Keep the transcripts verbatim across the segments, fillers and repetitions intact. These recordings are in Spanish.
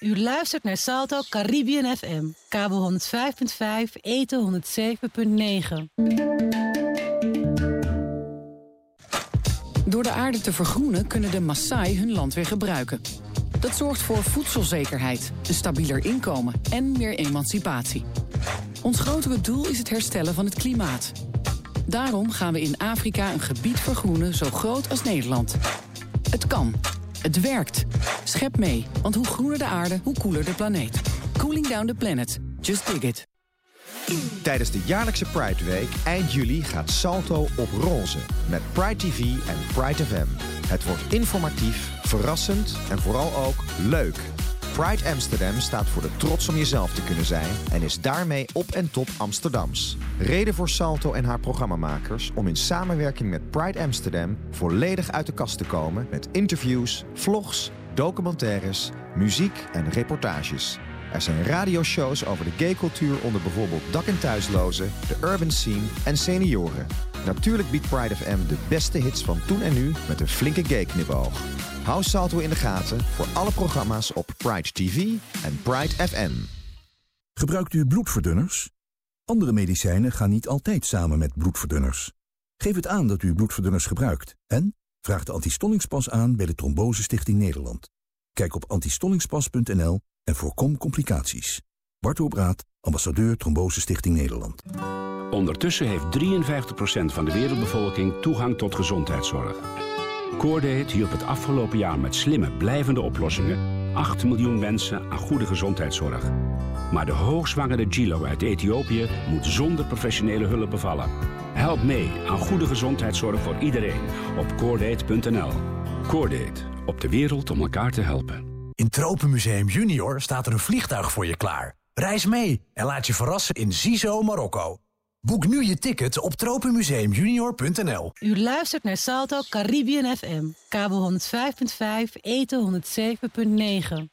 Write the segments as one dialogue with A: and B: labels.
A: U luistert naar Salto Caribbean F M. Kabel honderd vijf komma vijf, eten honderdzeven komma negen.
B: Door de aarde te vergroenen kunnen de Maasai hun land weer gebruiken. Dat zorgt voor voedselzekerheid, een stabieler inkomen en meer emancipatie. Ons grotere doel is het herstellen van het klimaat. Daarom gaan we in Afrika een gebied vergroenen zo groot als Nederland. Het kan. Het werkt. Schep mee, want hoe groener de aarde, hoe koeler de planeet. Cooling down the planet. Just dig it.
C: Tijdens de jaarlijkse Pride Week eind juli gaat Salto op roze. Met Pride T V en Pride F M. Het wordt informatief, verrassend en vooral ook leuk. Pride Amsterdam staat voor de trots om jezelf te kunnen zijn en is daarmee op en top Amsterdams. Reden voor Salto en haar programmamakers om in samenwerking met Pride Amsterdam volledig uit de kast te komen met interviews, vlogs, documentaires, muziek en reportages. Er zijn radioshows over de gaycultuur onder bijvoorbeeld dak- en thuislozen, de urban scene en senioren. Natuurlijk biedt Pride F M de beste hits van toen en nu met een flinke gay-knipoog. Hou Salto in de gaten voor alle programma's op Pride T V en Pride F M.
D: Gebruikt u bloedverdunners? Andere medicijnen gaan niet altijd samen met bloedverdunners. Geef het aan dat u bloedverdunners gebruikt en vraag de antistollingspas aan bij de Trombose Stichting Nederland. Kijk op antistollingspas punt n l en voorkom complicaties. Bart Obraat, ambassadeur Trombose Stichting Nederland.
E: Ondertussen heeft drieënvijftig procent van de wereldbevolking toegang tot gezondheidszorg. Coordate hielp het afgelopen jaar met slimme, blijvende oplossingen acht miljoen mensen aan goede gezondheidszorg. Maar de hoogzwangere Gilo uit Ethiopië moet zonder professionele hulp bevallen. Help mee aan goede gezondheidszorg voor iedereen op coordate punt n l. Coordate, op de wereld om elkaar te helpen.
F: In Tropenmuseum Junior staat er een vliegtuig voor je klaar. Reis mee en laat je verrassen in Zizo, Marokko. Boek nu je ticket op tropenmuseum junior punt n l.
A: U luistert naar Salto Caribbean F M. Kabel honderd vijf komma vijf, eten honderdzeven komma negen.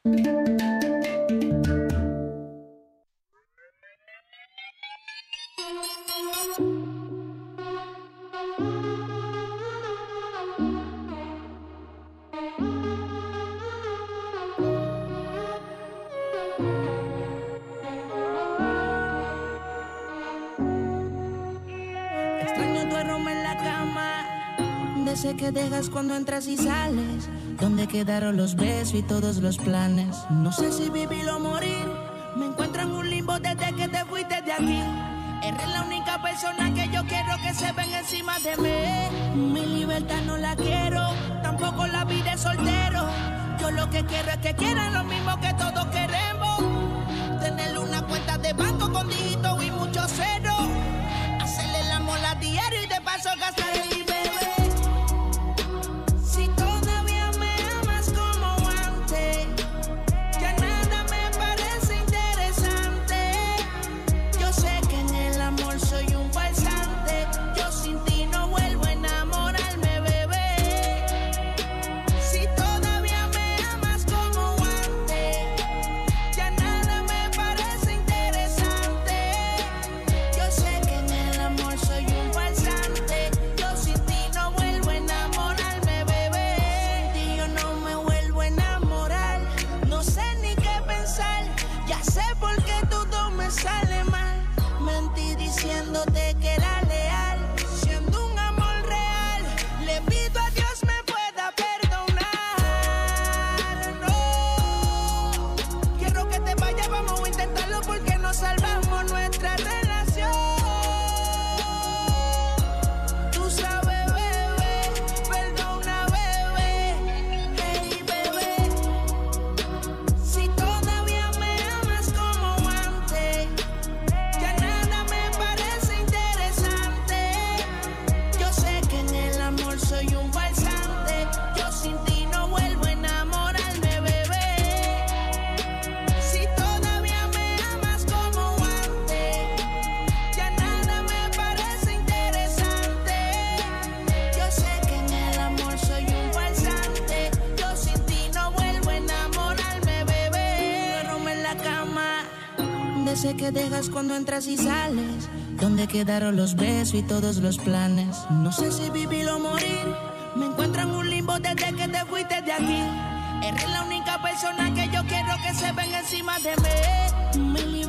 G: Ese que dejas cuando entras y sales, donde quedaron los besos y todos los planes. No sé si vivir o morir, me encuentro en un limbo desde que te fuiste de aquí. Eres la única persona que yo quiero que se ven encima de mí. Mi libertad no la quiero, tampoco la vida de soltero. Yo lo que quiero es que quieran lo mismo que todos queremos. Tener una cuenta de banco con dígitos y mucho cero. Hacerle el amor a diario y de paso gastar el dinero. Sé que dejas cuando entras y sales, donde quedaron los besos y todos los planes. No sé si vivir o morir, me encuentro en un limbo desde que te fuiste de aquí. Eres la única persona que yo quiero que se ven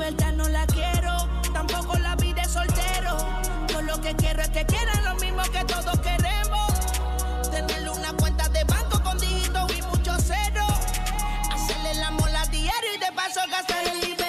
G: vuelta no la quiero, tampoco la vida es soltero. Yo lo que quiero es que quieran lo mismo que todos queremos. Tenerle una cuenta de banco con dígitos y muchos ceros. Hacerle la mola diario y de paso gastar el I B.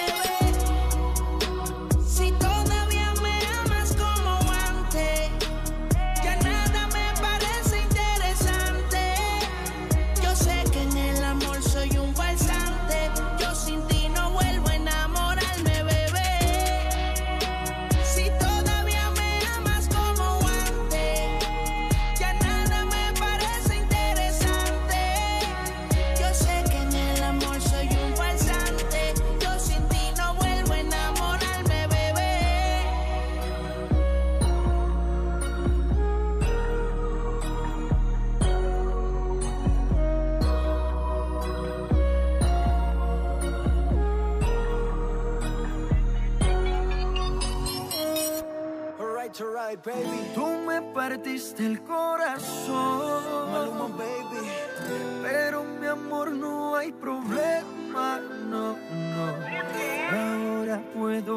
H: Baby, tú me partiste el corazón, Maluma, baby. Pero mi amor, no hay problema, no, no. Ahora puedo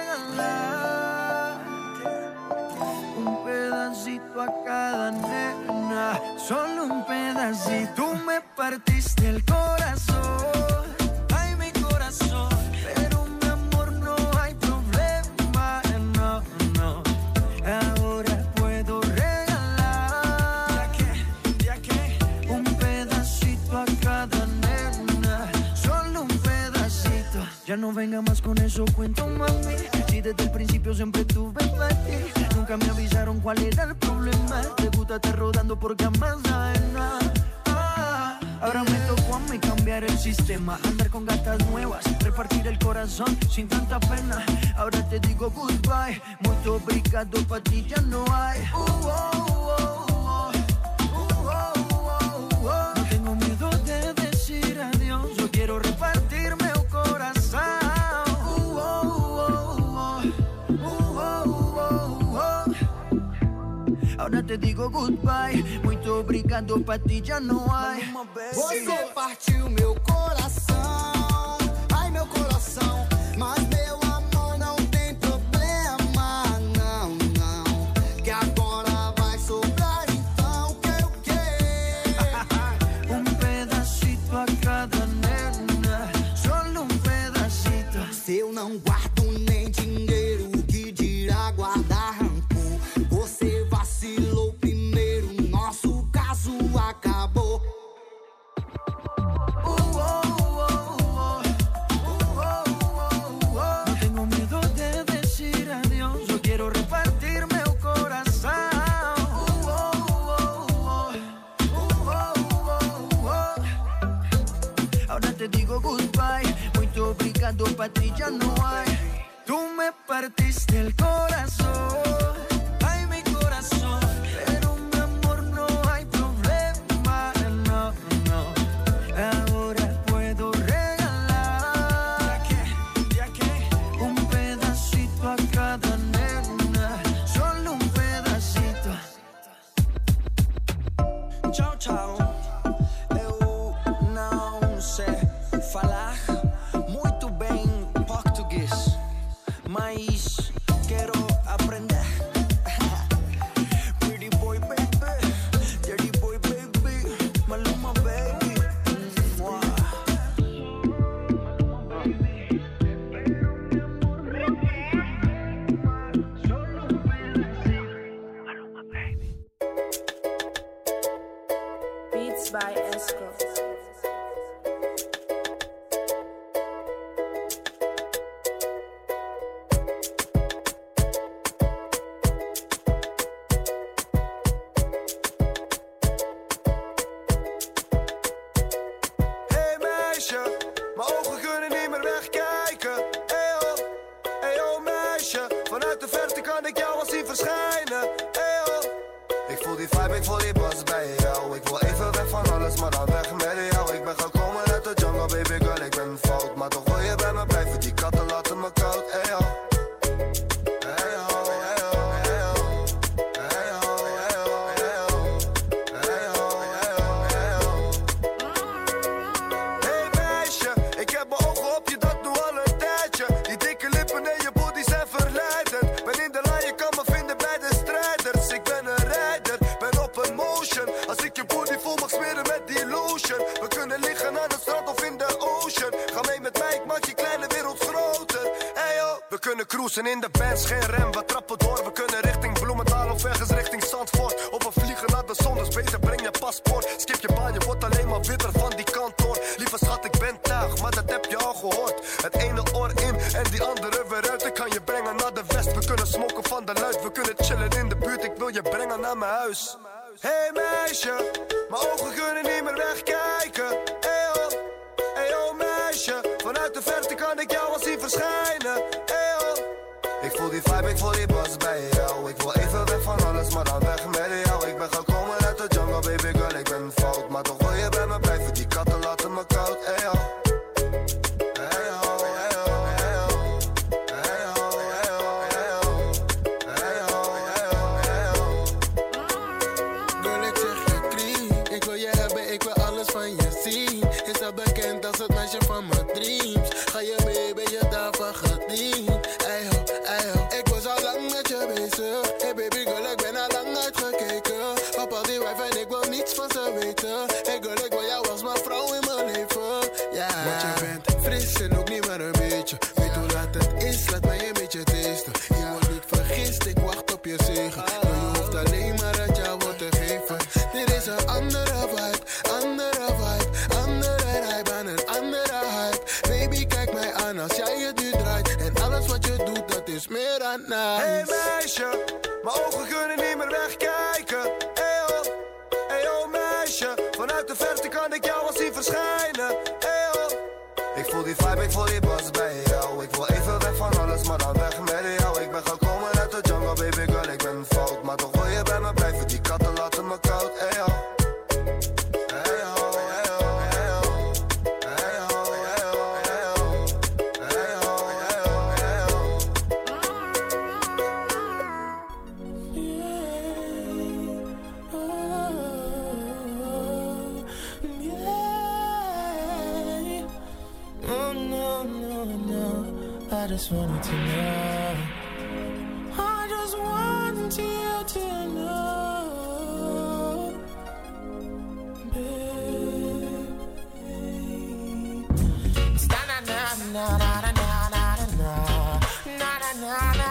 H: regalar un pedacito a cada nena, solo un pedacito. Tú me partiste el corazón, ay mi corazón. Pero mi amor, no hay problema, no, no. Ahora puedo regalar ¿Ya qué? Un pedacito a cada nena, solo un pedacito. Ya no venga más con eso, cuento, mami. Si desde el principio siempre tuve para ti, nunca me avisaron cuál era el problema. Te gusta estar rodando por camas ajenas. Ah, ahora me tocó a mí cambiar el sistema, andar con gatas nuevas, repartir el corazón sin tanta pena. Ahora te digo goodbye, muito obrigado, pa' ti ya no hay. Uh, oh, oh, oh. Uh, oh, oh, oh. No tengo miedo de decir adiós, yo quiero repartirme el corazón. Uh, oh, oh, oh. Uh, oh, oh, oh. Ahora te digo goodbye, muito obrigado, pa' ti ya no hay.
I: Você partiu meu coração, ai meu coração, mas meu amor não tem problema, não, não, que agora vai sobrar, então quero o quê?
H: Um pedacito a cada nena, solo um pedacito.
I: Se eu não guardo nem dinheiro, que dirá guardar rancor? Você vacilou primeiro, nosso caso acabou.
H: Te digo goodbye, muito obrigado, pa' ti ya no hay. Tú me partiste el corazón, ay mi corazón. Pero mi amor, no hay problema, no, no. Ahora puedo regalar ¿Ya qué? Un pedacito a cada nena, solo un pedacito. Chao, chao. Falar muito bem português, mas quero aprender. Pretty boy baby, dirty boy baby, Maluma baby.
J: Beats by Esco.
K: Dikke kunnen cruisen in de Benz, geen rem, we trappen door. We kunnen richting Bloemendaal of ergens richting Zandvoort. Of we vliegen naar de zon, dus beter breng je paspoort. Skip je baan, je wordt alleen maar witter van die kantoor. Lieve schat, ik ben tuig, maar dat heb je al gehoord. Het ene oor in en die andere weer uit. Ik kan je brengen naar de west, we kunnen smoken van de luid. We kunnen chillen in de buurt, ik wil je brengen naar mijn huis. Hey meisje, mijn ogen kunnen niet meer wegkijken. Hey oh, hey oh meisje, vanuit de verte kan ik jou al zien verschijnen. Hey oh, ik voel die vibe, ik voel die buzz bij jou. Ik wil even weg van alles, maar dan weg met jou. Ik ben gekomen uit de jungle, baby girl, ik ben fout. Maar toch wil je bij me blijven, die katten laten me koud. Hey oh.
L: Bekend als het meisje van mijn dreams. Ga je mee, ben je daarvan gediend? Ey ho, ey ho. Ik was al lang met je bezig. Hey baby girl, ik ben al lang uitgekeken. Op al die wife en ik wil niets van ze weten. Hey girl, ik wil jou als mijn vrouw in mijn leven. Ja, yeah. Want je bent fris en ook niet maar een beetje. Weet hoe laat het is, laat mij een beetje tasten. Je wordt niet vergist, ik wacht op je zegen. Maar je hoeft alleen maar het jou wordt te geven. Dit is een andere vibe, andere vibe, andere rijp aan een andere hype. Baby, kijk mij aan als jij het nu draait. En alles wat je doet, dat is meer dan nice.
K: Hey meisje, mijn ogen kunnen niet meer wegkijken. Hey oh, hey oh meisje, vanuit de verte kan ik jou al zien verschijnen. Hey oh, ik voel die vibe, ik voel die buzz bij jou. Ik wil even weg van alles, maar dan weg met jou. Ik ben gekomen uit de jungle, baby girl, ik ben fout. Maar toch wil je bij me blijven, die katten laten me koud. Hey oh.
L: I just wanted to know. I just wanted you to know, babe. Na na na na na na na na na na na na.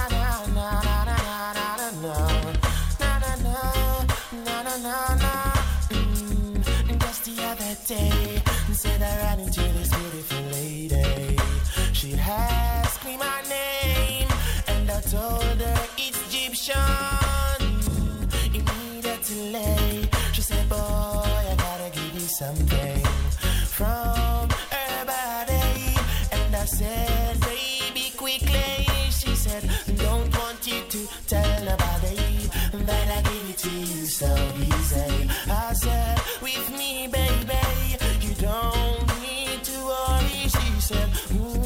L: Just the other day, said I ran into this beautiful lady. She asked me my name, and I told her it's Egyptian. Immediately, she said, boy, I gotta give you something from her body. And I said, baby, quickly. She said, don't want you to tell nobody that I give it to you so easy. I said, with me, baby, you don't need to worry. She said, ooh.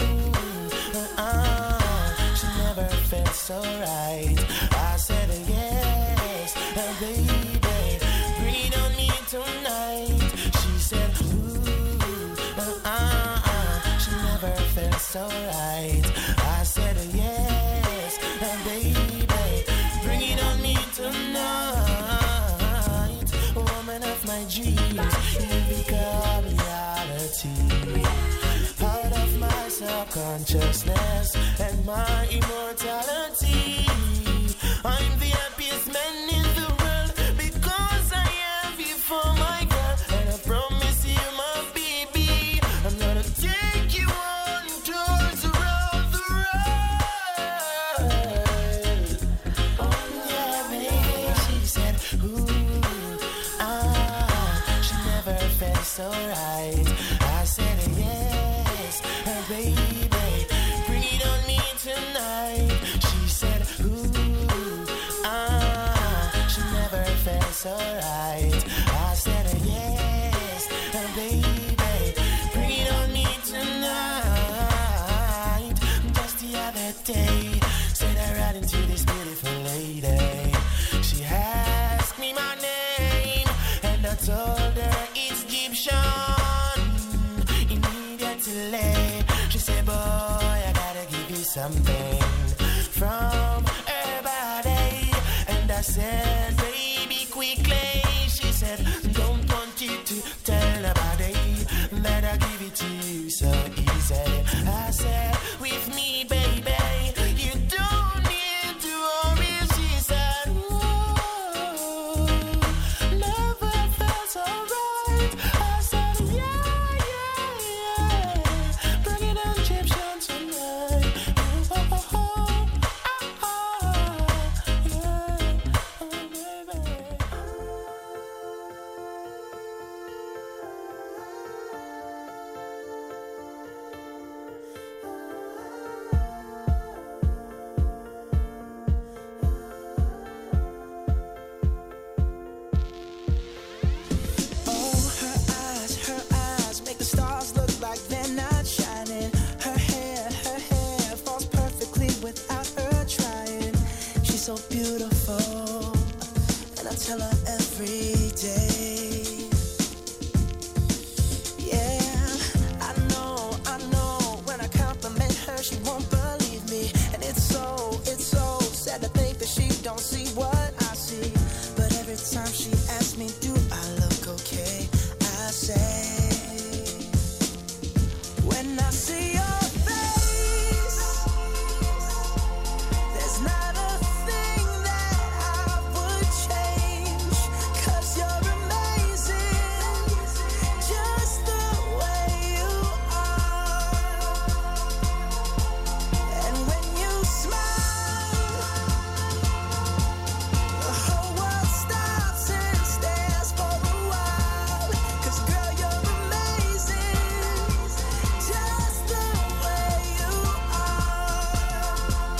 L: So right, I said yes, and baby, bring it on me tonight. She said, ooh, uh, uh, uh, she never felt so right. I said yes, and baby, bring it on me tonight. Woman of my dreams, you become reality. Out of my subconsciousness and my immortality, I'm the happiest man in the world because I have you for my girl. And I promise you, my baby, I'm gonna take you on tours around the world. Oh yeah, baby, she said, ooh, ah, she never felt so right. I said yes, baby, bring it on me tonight. She said, ooh, ah, she never felt so right. I said yes, baby, bring it on me tonight. Just the other day, said I ran into this beautiful lady. She asked me my name, and I told her it's Egyptian. Immediately, she said, boy, I gotta give you something from her body. And I said, baby, quickly. She said, don't want you to tell nobody that I give it to you so easy. I said, with me, baby,
G: see your face, there's not a thing that I would change, 'cause you're amazing, just the way you are. And when you smile, the whole world stops and stares for a while, 'cause girl, you're amazing, just the way you are.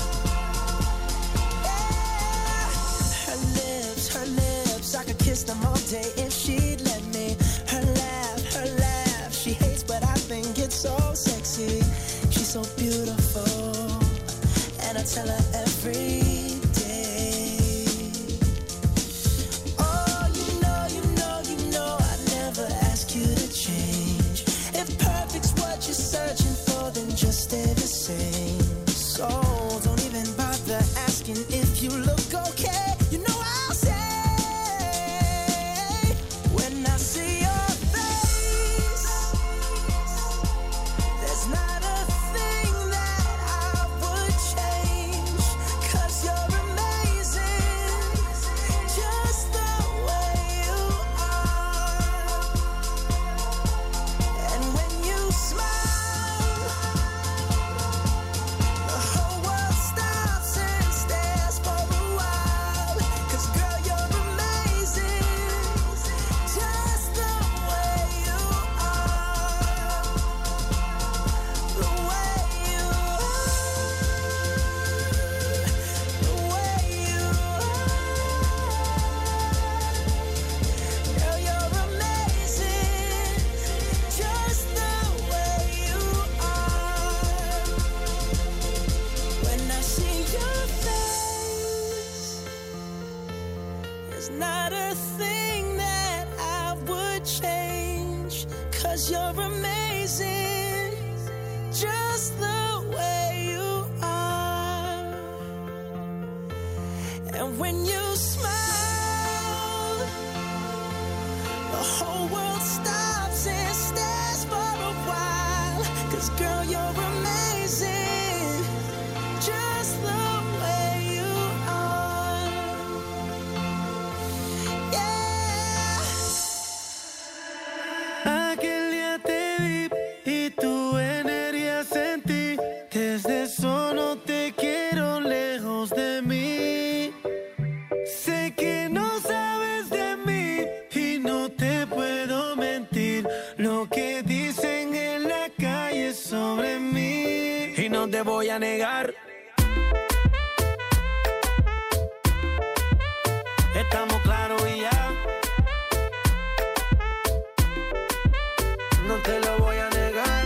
G: Yeah. Her lips, her lips, I could kiss them all day if she'd let me. Her laugh, her laugh, she hates but I think it's so sexy. She's so beautiful, and I tell her every day. Oh, you know, you know, you know I'd never ask you to change. If perfect's what you're searching for, then just stay the same. So don't even bother asking if you look okay. You know I'll say, when I see your face, there's not a thing that I would change, 'cause you're amazing, just the way you are. And when you smile, the whole world stops and stares for a while, 'cause girl, you're amazing, just the way you are. The way you are, the way you are. Girl, you're amazing, just the way you are. When I see your face, there's not a thing that I would change, 'cause you're amazing, just the way you are. And when you smile, the whole world stops and stares for a while, 'cause girl, you're amazing, just the way you are. Yeah.
H: Aquel día te vi y tu energía sentí. Desde eso no te quiero lejos de mí. Sé que no sabes de mí y no te puedo mentir. Lo que dicen en la calle sobre mí, y no te voy a negar. Estamos claros y ya. No te lo voy a negar.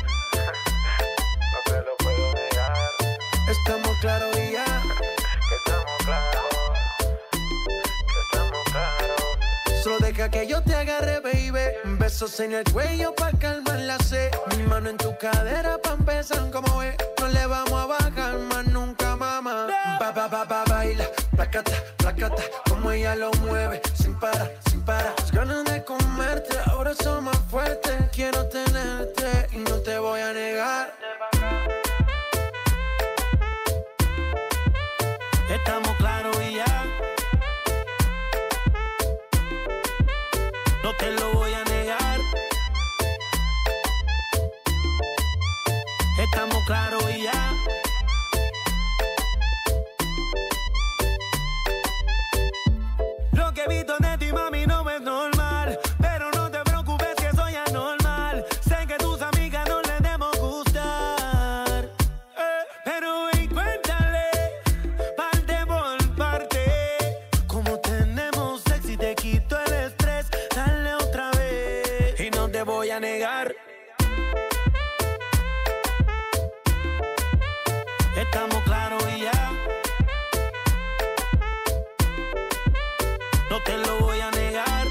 H: No te lo puedo negar. Estamos claros y ya. Estamos claros. Estamos claros. Solo deja que yo te agarre, baby. Besos en el cuello pa' calmar la sed. Mi mano en tu cadera pa' empezar, como ves. No le vamos a bajar más nunca, mamá. Ba, ba, ba, ba, baila. Placata, placata. Como ella lo mueve. Sin parar, sin parar. Las ganas de comerte ahora son más fuertes. Quiero tenerte y no te voy a negar. Estamos claros y ya. No te lo voy a negar. Estamos claros y ya. Lo que he visto de ti, mami, no es normal. Pero no te preocupes que soy anormal. Sé que tus amigas no les debemos gustar. Eh, pero ven, cuéntale, parte por parte. Como tenemos sexy, te quito el estrés. Dale otra vez. Y no te voy a negar. Estamos claros y ya. No te lo voy a negar.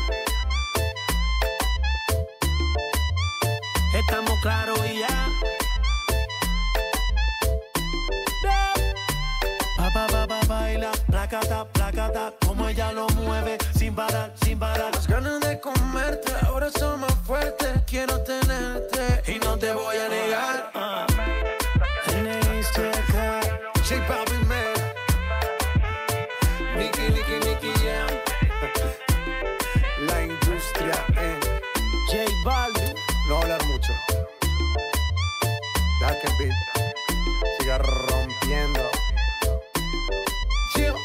H: Estamos claros y ya. Pa, pa, pa, pa, baila, placata, placata. Como ella lo mueve, sin parar, sin parar. Las ganas de comerte ahora son más fuertes. Quiero tenerte y no no te voy a negar. Uh. N-A-S-T-A-K J Balvin, man. Nicky, Nicky, Nicky Jam. La industria en J Balvin. No hablar mucho. Deja que el beat siga rompiendo. Chill.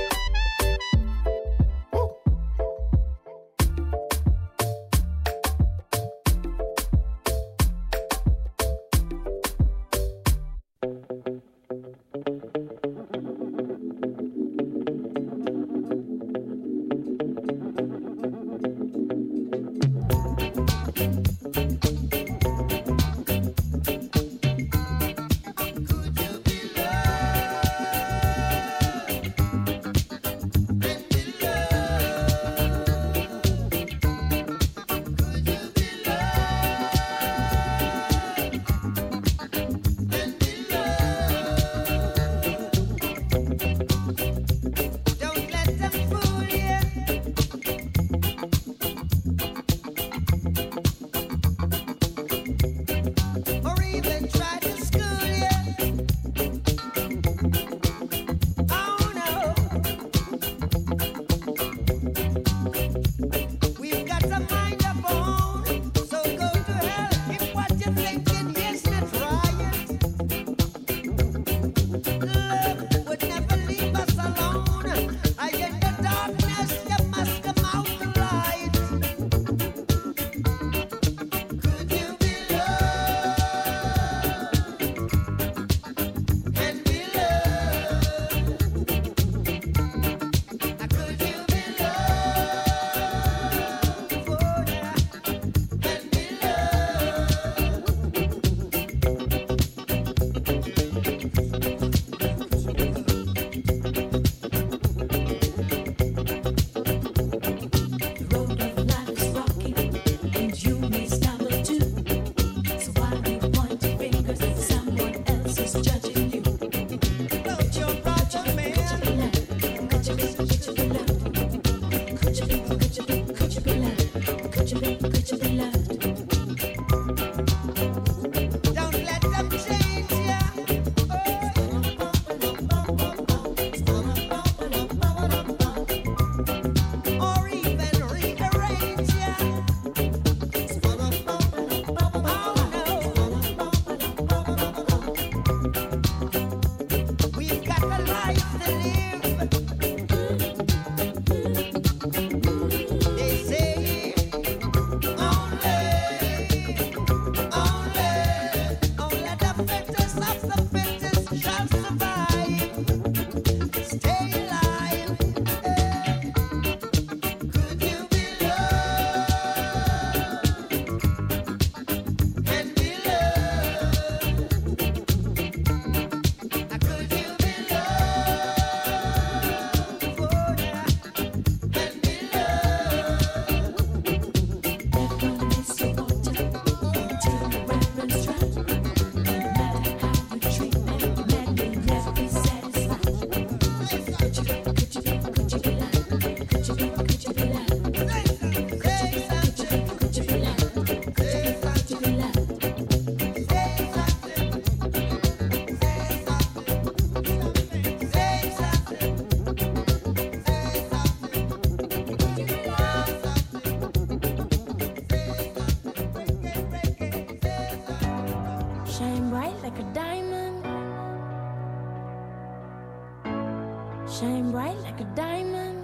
M: shine bright like a diamond.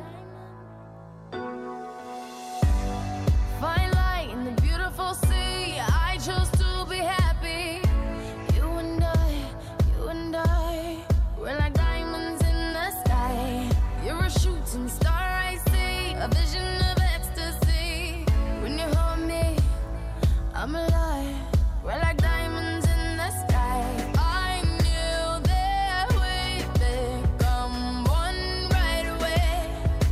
M: Fine light in the beautiful sea. I chose to be happy. You and I, you and I, we're like diamonds in the sky. You're a shooting star I see, a vision of ecstasy. When you hold me, I'm alive. We're like diamonds in the sky. I knew that we'd become one right away.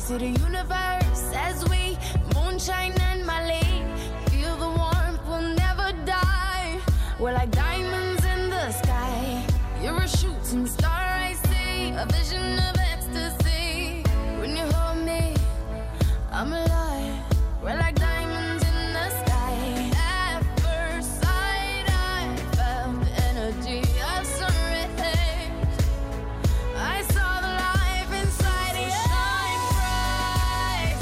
M: to the universe as we moonshine and Malay. Feel the warmth, we'll never die. We're like diamonds in the sky. You're a shooting star, I see. A vision of ecstasy. When you hold me, I'm alive. We're like diamonds in the sky. At first sight, I felt the energy of sun rays. I saw the life inside you. Shine bright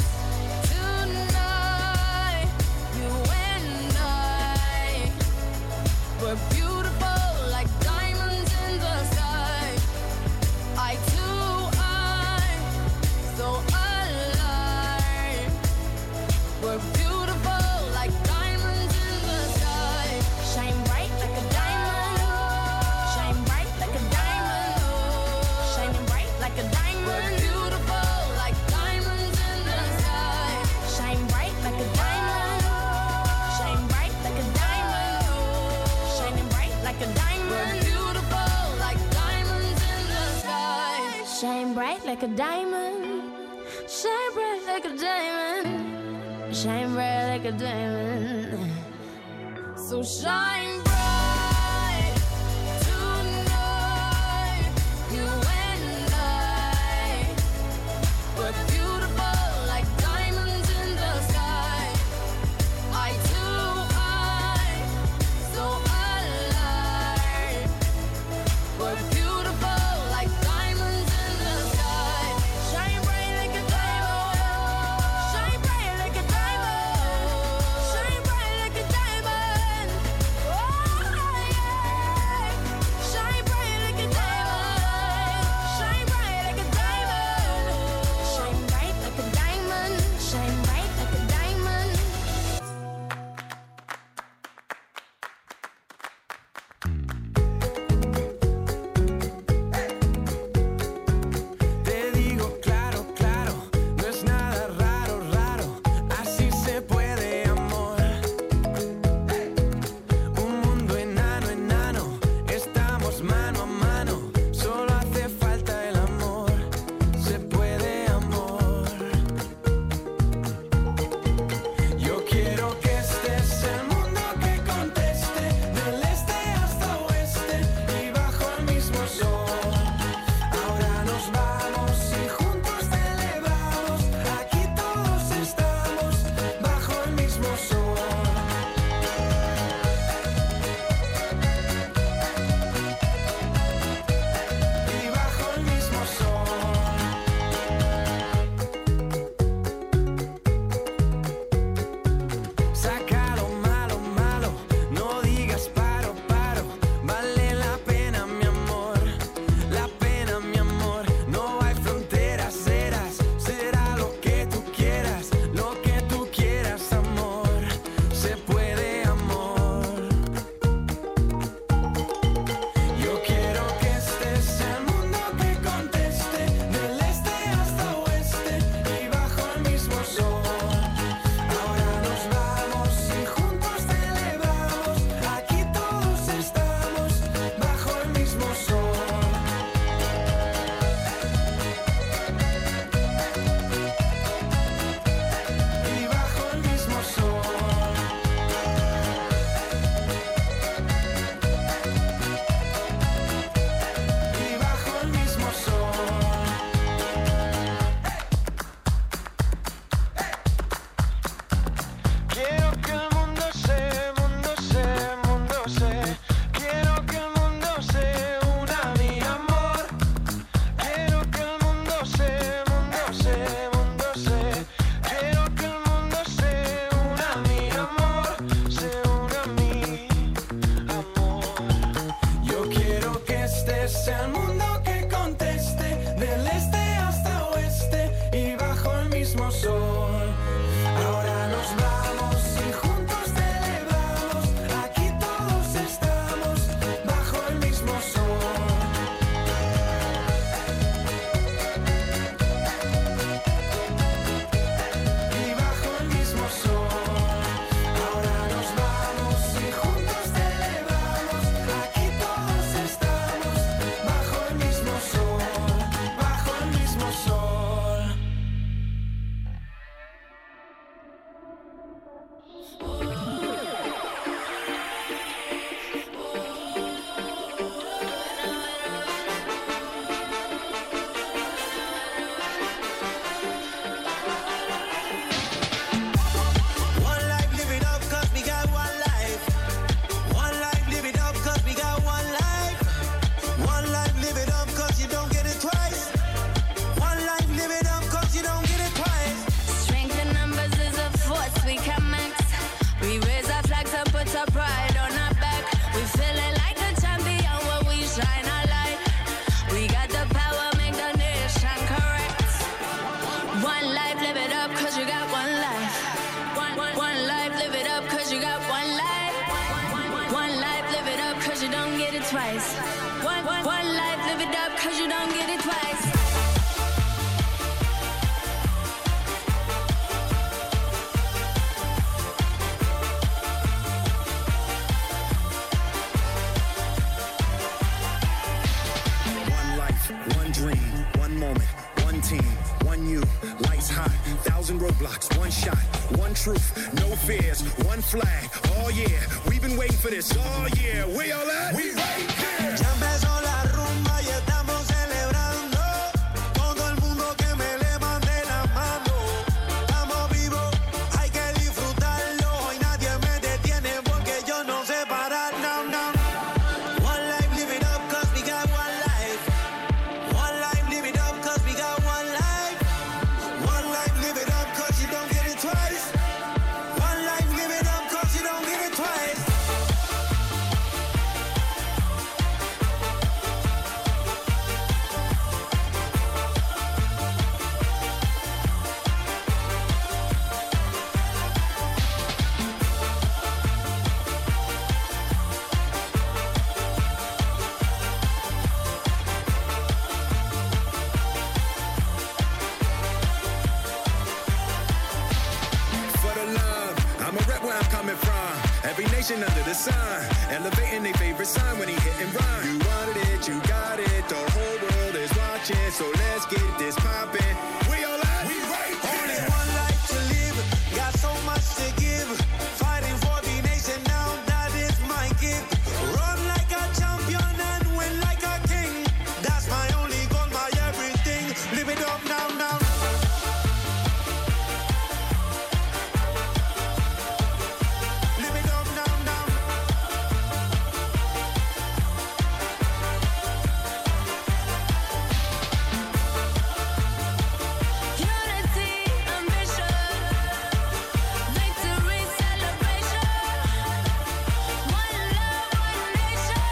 M: tonight. You and I were beautiful like diamonds in the sky. I too, I so alive. We're beautiful like diamonds in the sky. Shine bright like a diamond. Shine bright like a diamond. Shining bright like a diamond. We're beautiful like diamonds in the sky. Shine bright like a diamond. Shine bright like a diamond. Shining bright like a diamond. We're beautiful like diamonds in the sky. Shine bright like a diamond. Shine bright like a diamond. Shine bright like a diamond. So shine bright tonight. You and I were beautiful like diamonds in the sky. I too, I so alive. We're beautiful like diamonds in the sky. Shine bright like a diamond. Shine bright like a diamond. Shine bright like a diamond. Oh. don't get it twice.
N: One life, one dream, one moment, one team, one you, lights hot, thousand roadblocks, one shot, one truth, no fears, one flag. Oh yeah, we've been waiting for this all year. Where y'all at? We right here.
I: Ya empezó la rumba y estamos celebrando. Todo el mundo que me levante la mano. Estamos vivos, hay que disfrutarlo. Y nadie me detiene porque yo no sé parar. No, no. One life, live it up, cause we got one life. One life, live it up, cause we got one life. One life, live it up, cause you don't get it twice. One life, live it up, cause you don't get it twice.
N: For the love, I'm a rep where I'm coming from. Every nation under the sun, elevating their favorite sign when he hit and run. You wanted it, you got it, the whole world is watching, so let's get this poppin'. We all at? We right here.
I: Only one life to live, got so much to give. Fighting for the nation now, that is my gift. Run like a champion and win like a king. That's my only goal, my everything. Live it up now, now. Live it up now, now.
M: Unity, ambition, victory, celebration. One love, one nation.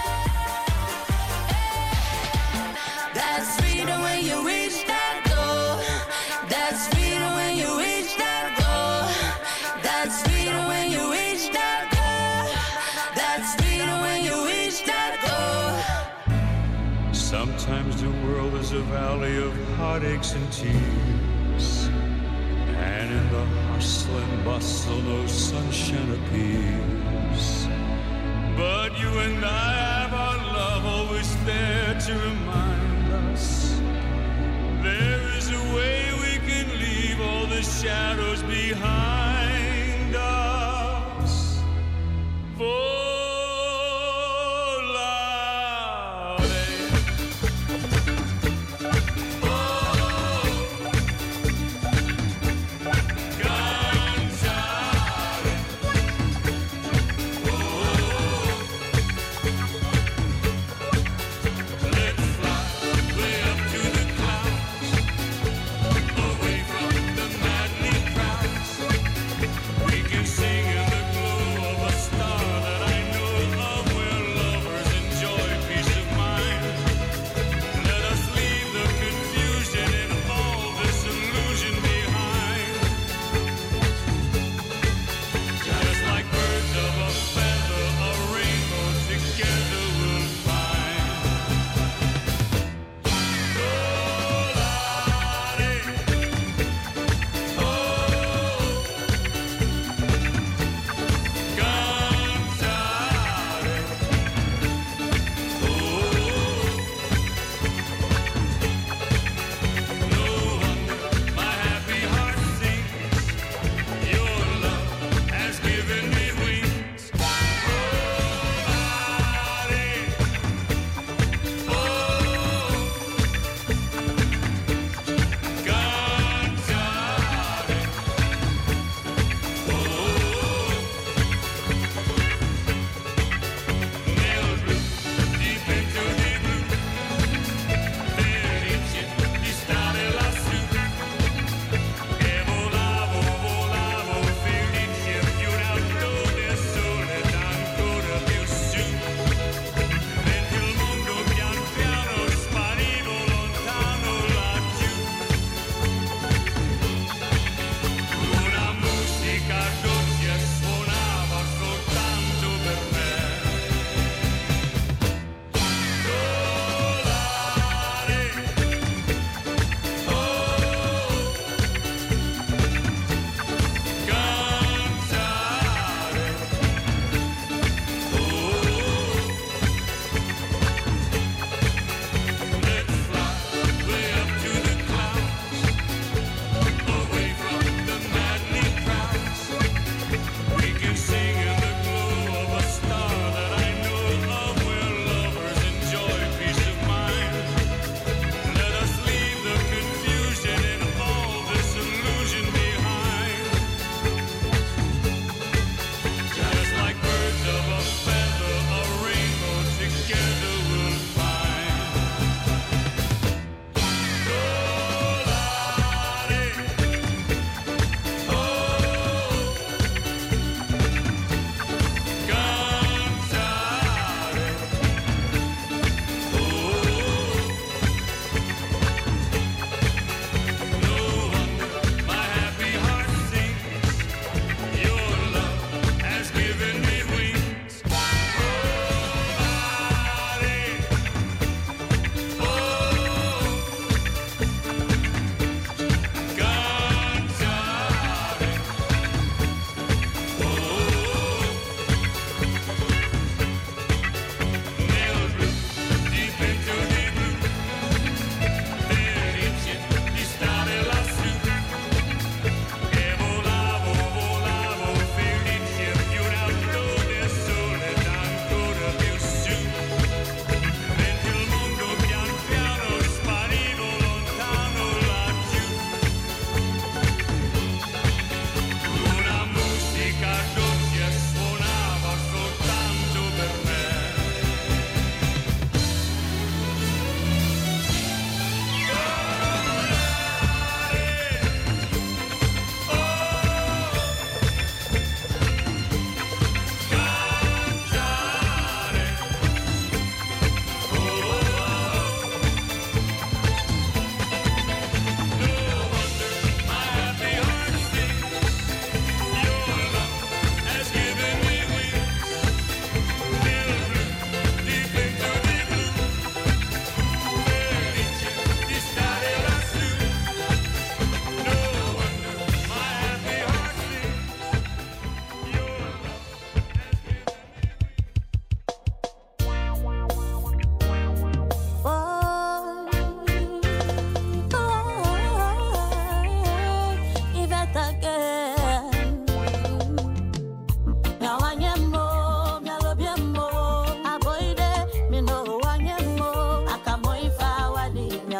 M: That's freedom when you reach that goal. That's freedom when you reach that goal. That's freedom when you reach that goal. That's freedom when you reach that goal.
O: Sometimes the world is a valley of heartaches and tears, and in the hustle and bustle no sunshine appears. But you and I have our love always there to remind us there is a way we can leave all the shadows behind us.
M: Away from the maddening crowds.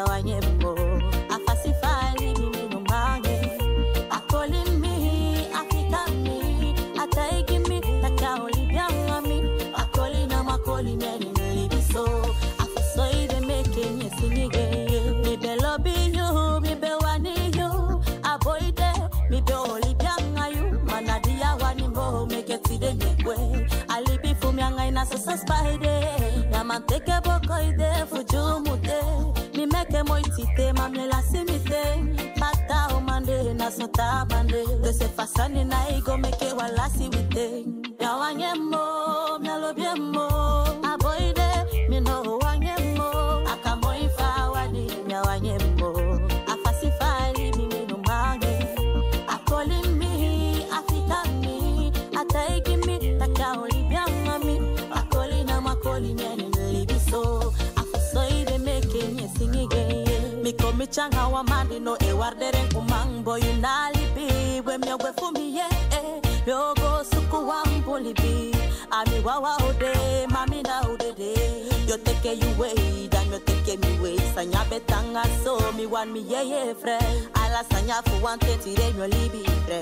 P: nyawanyembo. Afasify libi mi no mange. Calling me, Africa me, Ataigi me, Takaoli Bianga me, Akolina Makoli Meni Libiso, Afasoi de making you sing again. Me be lobby you, me be wani you, avoid it, me be oli Bianga you, Manadia Wanimo, make it to the way. Alibi for me, I'm a spider. Yaman take a bokoide for Jumute, me make a moitite, Mamela Simite, Mata Omande, Nasota Bande, de se fasani na ego make walasi wite. Yawanyemo, Nalobiemo, avoide, me no wanyemo, Akamoy Fawani, Yawanyemo, Afasify, me no mage, Akolin me, Africa me, Ataigi me, Takaoli Bianga me, Akolina Makolina, Libiso, Afasoi de making you sing again. Me come me changa wa mandi no e wardere kumangbo yunalibi we me we fumi ye yogo suku wamboli bi ami wawa ode mami na ode de yo take you way dan yo take me way sanya betanga so mi wan mi ye ye fre ala sanya fu wan tenti re no libi fre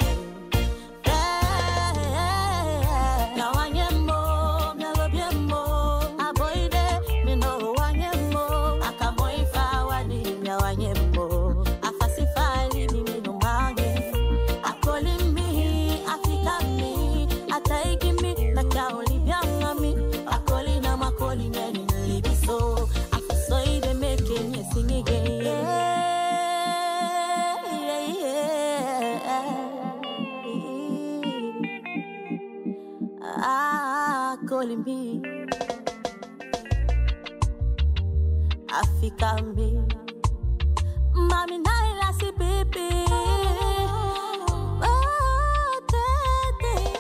P: na wanyemo me lo biemo avoide me no wanyemo akamoy fawani nyawanyemo afasify libi mi no mage akolin me Africa me ataigi me takaoli bianga me akolina makoli neni libiso afasoi de making you sing again. Yeah, yeah, yeah. Ah, calling me Africa me Mami naila si baby. Oh, tete.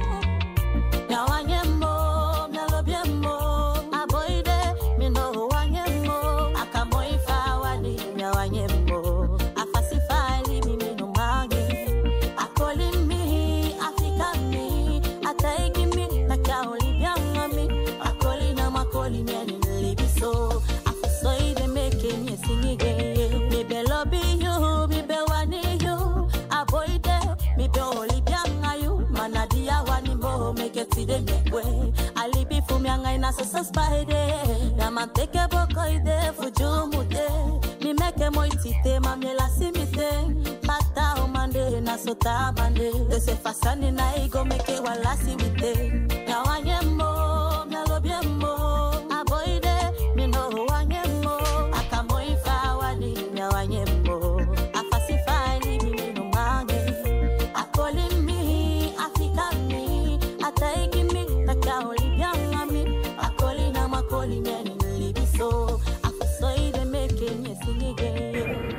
P: Nyawanyemo, nyalobiemo, avoide, me no wanyemo, akamoy fawani, nyawanyemo, afasify libi me no mage, akolin me, Africa me, ataigi me, takaoli bianga me, akolina makoli neni libiso, afasoi de making you sing again. Me be lobby you, me be wani you, avoid it, me be oli bianga you, manadia wani mo, make it to the way. Alibi for me anga ina so spider, yaman take a bokoide for Jumute, me make a moitite, mamela simite, mata omande na sota bande, de se fasani na ego make it walasi wite. Nyawanyemo, nyalobiemo, avoid it, me no wanyemo, akamoy fawani, nyawanyemo, afasify libi me no mage, akolin me, Africa me, ataigi me, takaoli bianga me, akolina makoli neni libiso, afasoi de making you sing again.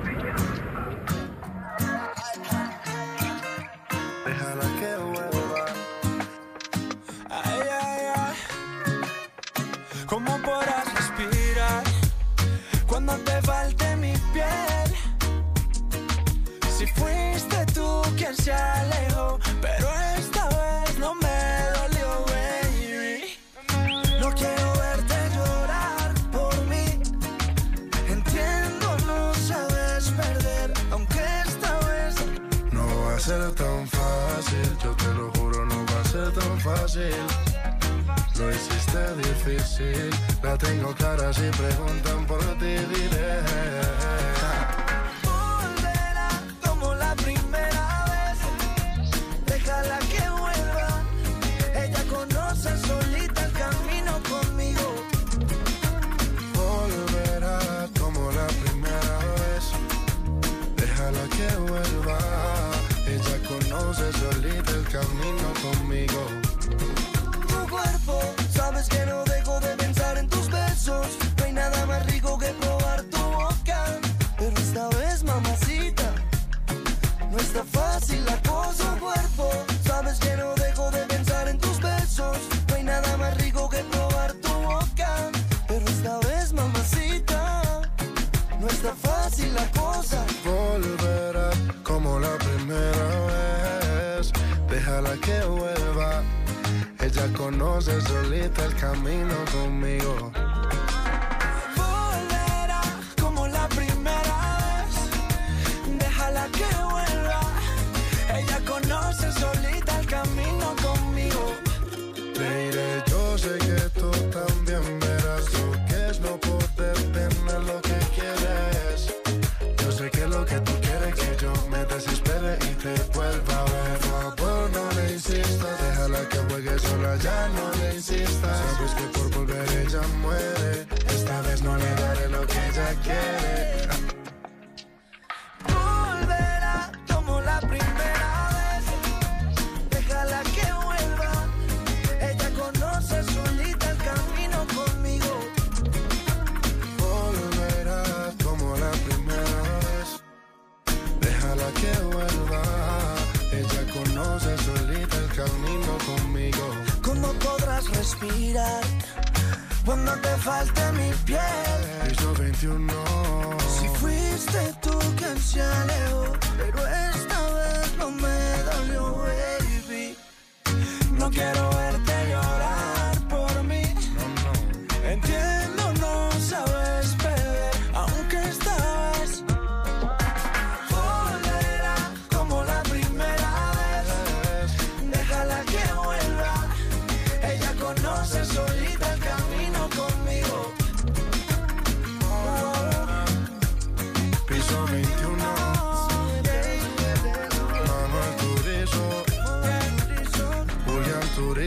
K: Déjala que vuelva. Ay, ay, ay. ¿Cómo podrás respirar cuando te falte mi piel? Si fuiste tú quien se alejó, pero esta vez no me dolió, baby. No quiero verte llorar por mí. Entiendo, no sabes perder, aunque esta vez no va a ser tan fácil. Yo te lo juro, no va a ser tan fácil. Lo hiciste difícil. La tengo clara si preguntan por ti, diré. Volverá como la primera vez. Déjala que vuelva. Ella conoce solita el camino conmigo. Volverá como la primera vez. Déjala que vuelva. Ella conoce solita el camino conmigo. Tu cuerpo, sabes que no dejo de pensar en tus besos. No hay nada más rico que probar tu boca. Pero esta vez, mamacita, no está fácil la cosa. Tu cuerpo, sabes que no dejo de pensar en tus besos. No hay nada más rico que probar tu boca. Pero esta vez, mamacita, no está fácil la cosa. Volverá como la primera vez. Déjala que vuelva. Ella conoce solita el camino conmigo. Volverá como la
H: quiere. Volverá como la primera vez. Déjala que vuelva. Ella conoce solita el camino conmigo.
L: Volverá como la primera vez. Déjala que vuelva. Ella conoce solita el camino conmigo.
H: ¿Cómo podrás respirar cuando te falte mi piel?
L: Piso veintiuno.
H: Si fuiste tú quien se alejó, pero esta vez no me dolió, baby. No quiero verte llorar por mí.
L: No, no.
H: Entiendo, no sabes perder, aunque esta vez volverá como la primera vez. Déjala que vuelva. Ella conoce solita el camino conmigo.
L: Piso veintiuno. Manuel Turizo. Julián Turizo.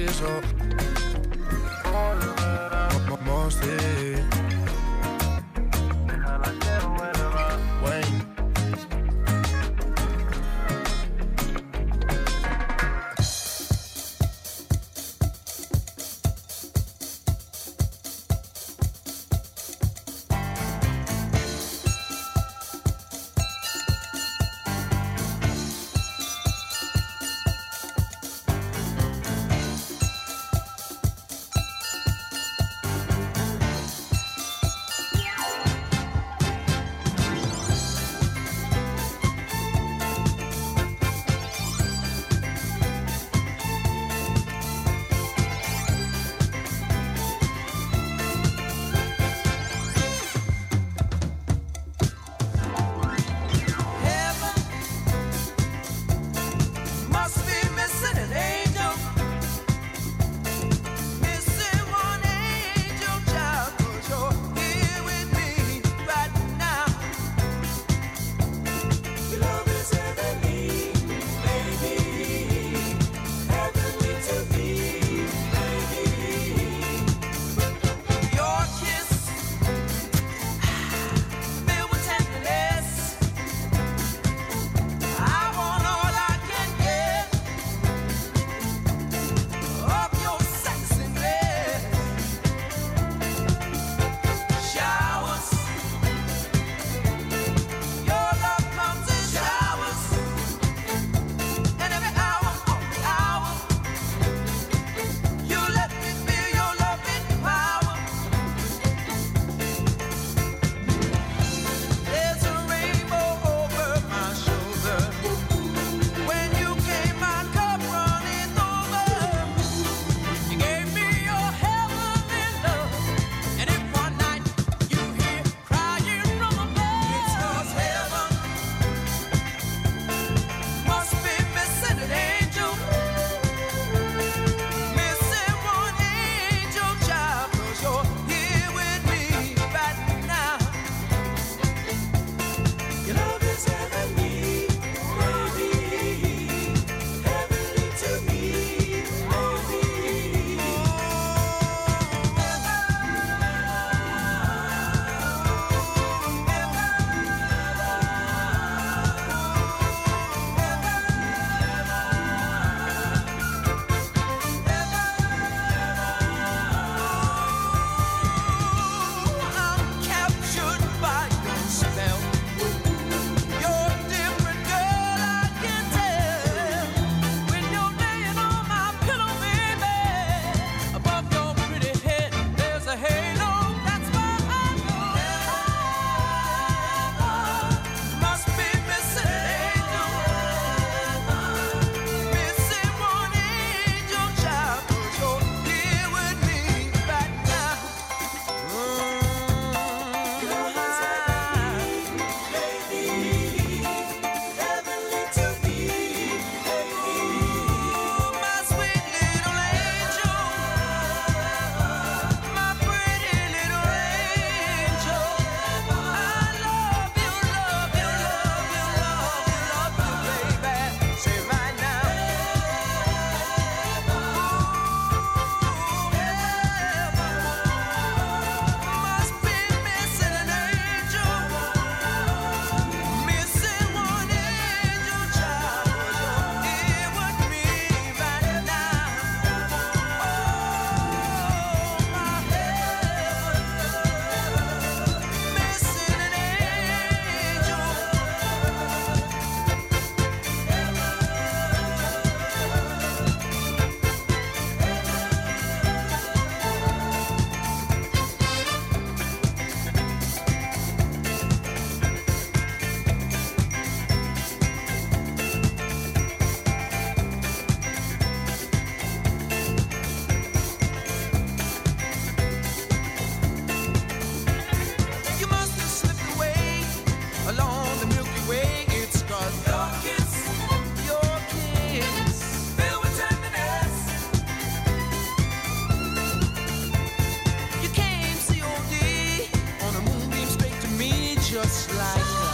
H: just like her.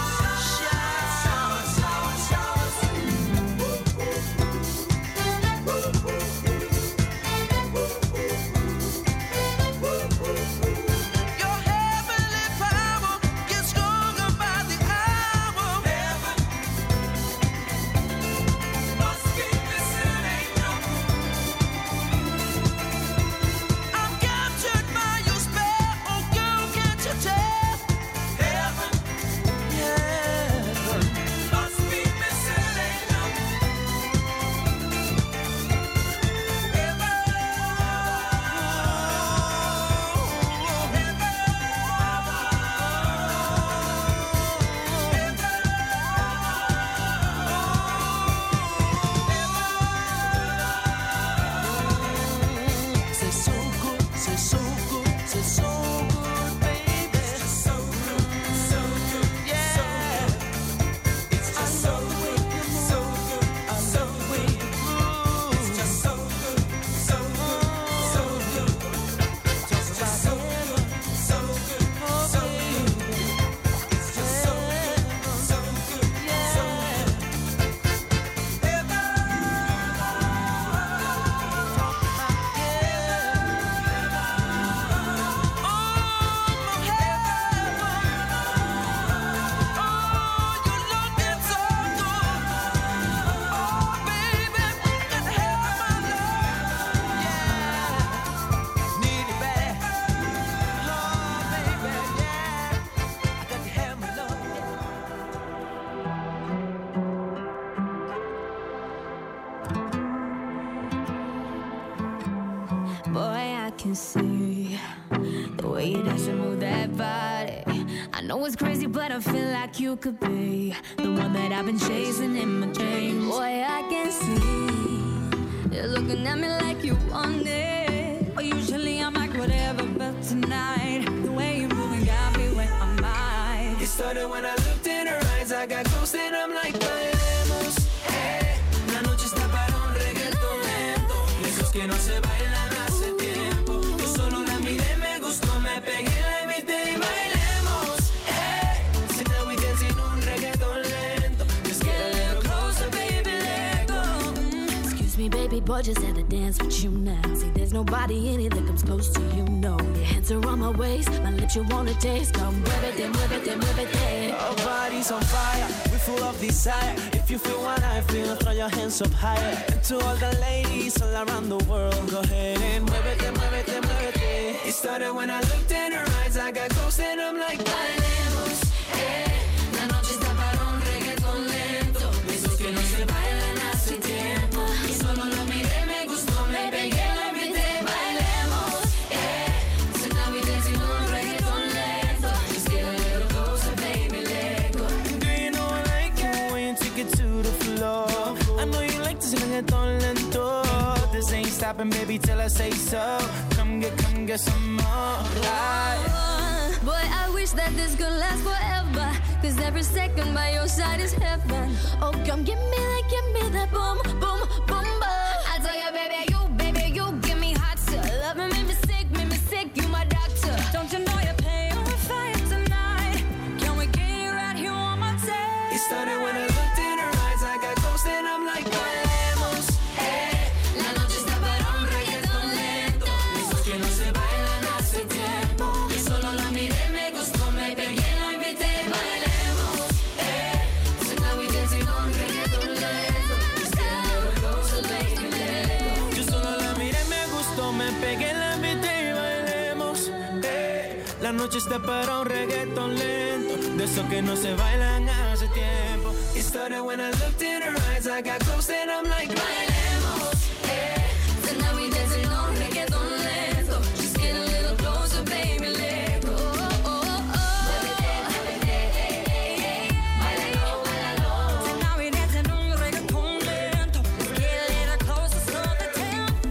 M: can see the way you dance and move that body. I know it's crazy, but I feel like you could be the one that I've been chasing in my dreams. Boy, I can see you're looking at me like you want it. But usually I'm like whatever, but tonight the way you're moving got me where I'm at.
H: It started when I looked in her eyes. I got close and I'm like, bailemos, hey. La noche está para un reggaetón lento, esos que no se bailan hace tiempo. Yo solo la miré, me gustó, me pegué, la invité y bailemos, hey. So now we dancing un reggaetón lento. Just get a little closer, baby, let go.
M: Mm, excuse me, baby boy, just had to dance with you now. See, there's nobody in it that comes close to you, no. Your hands are on my waist, my lips you wanna taste. Come muévete, muévete, muévete.
H: Our bodies on fire, we're full of desire. If you feel what I feel, throw your hands up higher. And to all the ladies all around the world, go ahead and muévete, muévete, muévete. It started when I looked in her eyes. I got close and I'm like, bailemos, eh. La noche está para un reggaetón lento, esos que no se bailan hace tiempo. Yo solo lo miré, me gustó, me pegué, la invité, bailemos, eh. So now we dancing un reggaetón lento. Just get a little closer, baby, let go. Do you know I like it when you take it to the floor? I know you like this reggaetón lento. This ain't stopping, baby, till I say so. Come get, come get some more. Right.
M: Boy, I wish that this could last forever, cause every second by your side is heaven. Oh, come give me that, give me that boom, boom, boom, boom. I tell you, baby, you, baby, you give me hot stuff. Love me, make me sick, make me sick, you my doctor. Don't you know you're paying with fire tonight? Can we get it right here on my tape?
H: It started when I looked in her eyes. I got close and I'm like, bailemos, eh. La noche está para un reggaetón lento, esos que no se bailan hace tiempo. Yo solo la miré, me gustó, me pegué, la invité, bailemos, eh. So now we dancing on reggaetón lento. Just get a little closer, baby, let go. Yo solo la miré, me gustó, me pegué, la invité y bailemos, eh. La noche está para un reggaetón lento, de esos que no se bailan hace tiempo. It started when I looked in her eyes. I got close and I'm like, bailemos, eh.
M: So now we dancing on reggaeton lento. Just get a little closer, baby, let go. Oh, oh, oh. Bailalo, bailalo. So now we dancing on reggaeton lento. Just get a little closer, slow the tempo.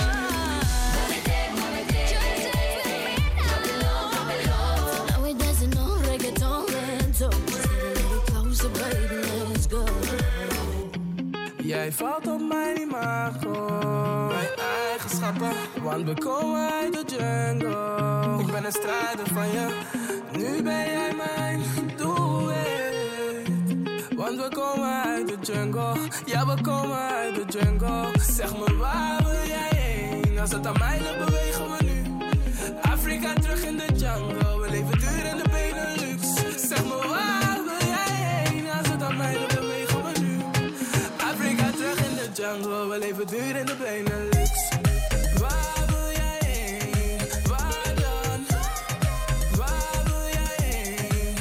M: So now we dancing on reggaeton lento. Just get a little closer, baby, let's go.
H: Jij valt op mijn imago, mijn eigenschappen, want we komen uit de jungle. Ik ben een strijder van je, Nu ben jij mijn doelwit. Want we komen uit de jungle. Ja, we komen uit de jungle. Zeg me waar wil jij heen? Als het aan mij ligt bewegen we nu. Afrika terug in de jungle. We leven duur in de Benelux. Zeg me waar wil jij heen? Als het aan mij ligt bewegen we nu. Afrika terug in de jungle. We leven duur in de Benelux. Waar wil jij heen? Waar dan? Waar wil jij heen?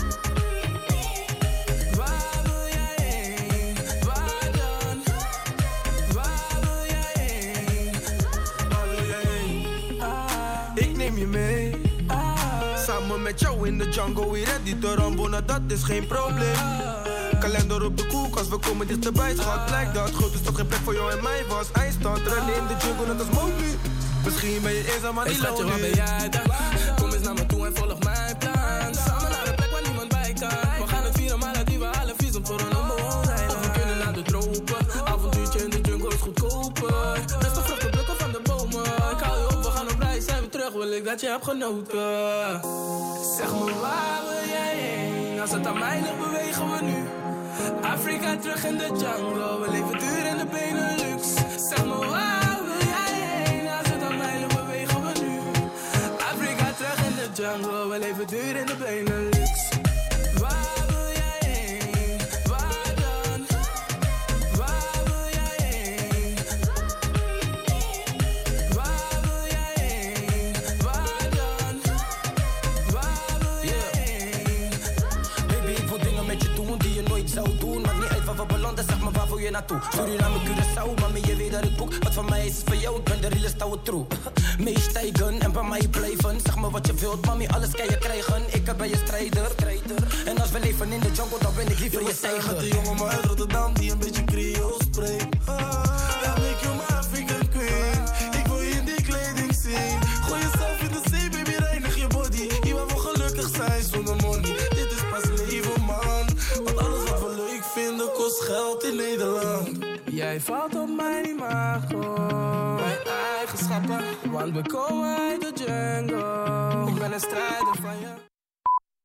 H: Waar wil jij heen? Waar dan? Waar wil jij heen?
Q: Waar wil jij heen? Ah. Ik neem je mee. Ah. Samen met jou in de jungle, we ready te rambo, nou dat is geen probleem. Kalender op de koelkast, we komen dichterbij. Schat, blijkt dat groot is toch geen plek voor jou en mij was. Eindstand, rennen in de jungle, net als Mowgli. Misschien ben je eenzaam, maar
H: hey,
Q: niet
H: schatje,
Q: lonely.
H: waar ben jij dan? Kom eens naar me toe en volg mijn plan. Samen naar een plek waar niemand bij kan. We gaan het vieren, maar dat die we alle visum voor een omhoogheid. We kunnen naar de tropen, avontuurtje in de jungle is goedkoper. Rustig vruchten plukken van de bomen. Ik hou je op, we gaan op reis, zijn we terug, wil ik dat je hebt genoten. Zeg me waar wil jij heen? Als het aan mij ligt bewegen we nu. Afrika terug in de jungle, we leven duur in de Benelux. Zeg me waar wil jij heen? Als het aan mij ligt bewegen we nu. Afrika terug in de jungle, we leven duur in de Benelux. Waar wil jij heen? Waar dan? Waar wil jij heen? Waar wil jij heen? Waar dan? Waar wil jij heen?
R: Baby, ik wil dingen met je doen die je nooit zou doen. Maakt niet uit waar we belanden, zeg maar waar wil je naartoe? Suriname, Curaçao, mami, je weet dat ik boek. Wat van mij is, is van jou, ik ben de realest ouwe troe. Meestijgen en bij mij blijven. Zeg me wat je wilt, mami, alles kan je krijgen. Ik ben je strijder, strijder. En als we leven in de jungle, dan ben ik liever je tijger.
S: De jongen maar uit Rotterdam die een beetje Creool spreekt. Ah, ja, make you my African queen. Ik wil je in die kleding zien. Gooi jezelf in de zee, baby, reinig je body. Hier waar we gelukkig zijn zonder money. Dit is pas leven, man. Want alles wat we leuk vinden kost geld in Nederland.
H: Jij valt op mijn imago, mijn eigenschappen. Want we komen uit de jungle. Ik ben een strijder van je.